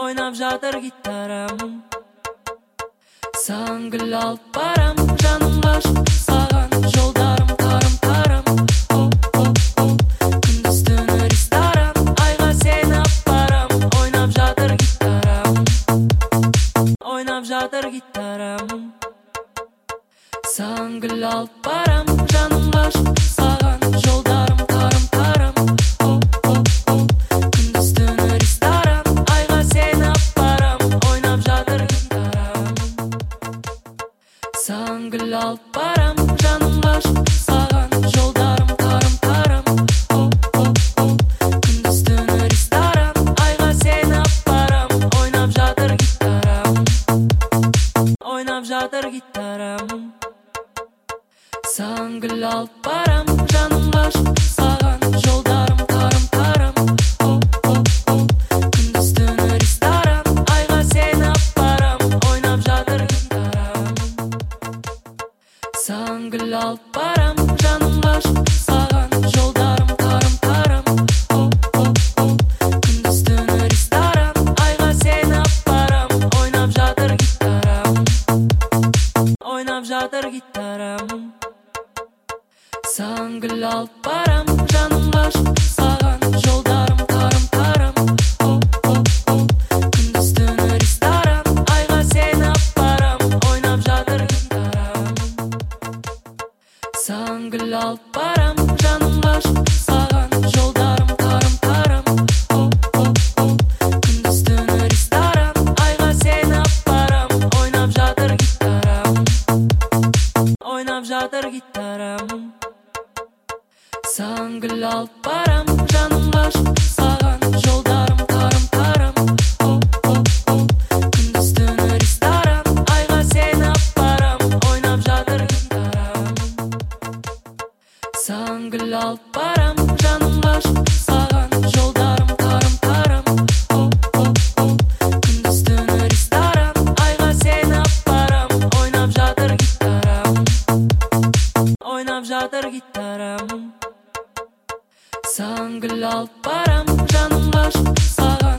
ойнап жатыр гитарам. Саған гүл алып барам, жаным ғашық саған, жолдарым тарым-тарым. Күндіз түні ресторан, айға сені апарам, ойнап жатыр гитарам. Ойнап жатыр гитарам. Саған гүл алып барам, жаным ғашық саған, жолдарым тарым-тарым. Күндіз түні ресторан, айға сені апарам, ойнап жатыр гитарам. Саған гүл алып барам, жаным ғашық саған, жолдарым тарым-тарым. Күндіз түні ресторан, айға сені апарам, ойнап жатыр гитарам. Ойнап жатыр гитарам. Саған гүл алып барам, жаным ғашық саған, жолдарым тарым-тарым. Күндіз түні ресторан, айға сені апарам, ойнап жатыр гитарам. Саған гүл алып барам, жаным ғашық саған, жолдарым тарым-тарым. Күндіз түні ресторан, айға сені апарам, ойнап жатыр гитарам. Ойнап жатыр гитарам. Саған гүл алып барам, жаным ғашық саған, жолдарым тарым-тарым. Күндіз түні ресторан, айға сені апарам, ойнап жатыр гитарам. Саған гүл алып барам, жаным ғашық саған, жолдарым тарым-тарым. Күндіз түні ресторан, айға сені апарам, ойнап жатыр гитарам. Ойнап жатыр гитарам. Саған гүл алып барам, жаным ғашық саған, жолдарым тарым-тарым. Күндіз түні ресторан, айға сені апарам, ойнап жатыр гитарам. Саған гүл алып барам, жаным ғашық саған, жолдарым тарым-тарым. Күндіз түні ресторан, айға сені апарам, ойнап жатыр гитарам. Ойнап жатыр гитарам. Саған гүл алып барам, жаным ғашық саған.